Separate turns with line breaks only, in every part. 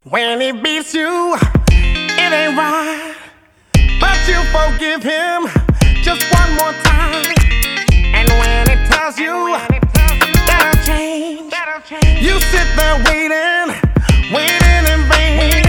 When he beats you, it ain't right, but you forgive him just one more time. And when it tells you that'll change, you sit there waiting in vain.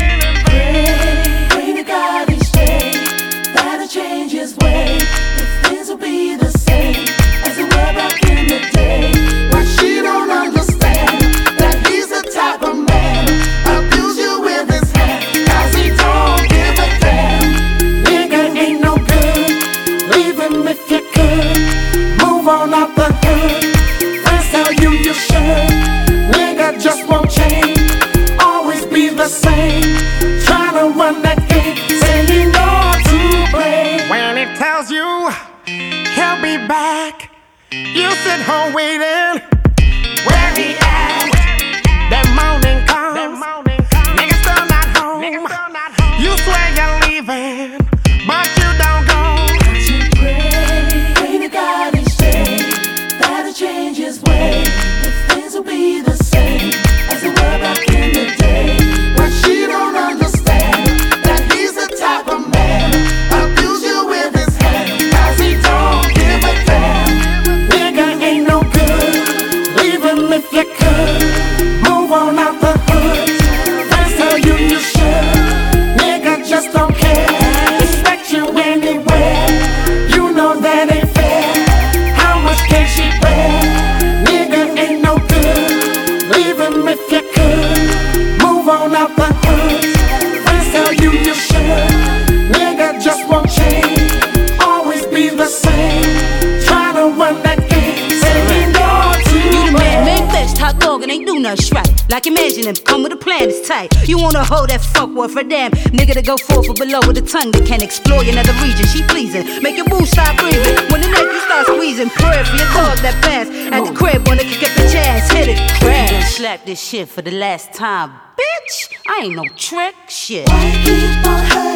Pray to God each day that'll change his way. If things will be the same as they were back in the day. But she don't understand that he's the type of man abuse you with his hand, 'cause he don't give a damn. Nigga ain't no good, leave him if you could. Move on out the hood, friends tell you you should. Nigga just won't change, always be the same. Trying to run that game, saying no to blame.
When it tells you he'll be back, you sit home waiting. Where he at? That morning comes, nigga still not home. You swear you're leaving, but you don't go.
Pray to God each day that'll change his way. If things will be the same as they were back in the day. But she don't understand that he's the type of man abuse you with his hand, 'cause he don't give a damn. Nigga ain't no good, leave him if you could. Move on out the hood, friends tell you you should. Nigga just don't care, respect you anywhere. You know that ain't fair, how much can she bear? Nigga ain't no good, leave him if you could. Move on out the hood, friends tell you you should. Nigga just won't change, always be the same. Try to run that game, saying no to
You the man,
blame.
man fetched, hot dog, and ain't do nothing right. Like imagine him, come with a plan, it's tight. You wanna hold that fuck word for damn nigga to go forth or below with a tongue that can explore another region. She pleasing, make your boo stop breathing. When the neck you start squeezing, pray for your dog that pass at the crib wanna kick up the chance, hit it, crash. Slap this shit for the last time, bitch. I ain't no trick, shit.
Why keep on hurting?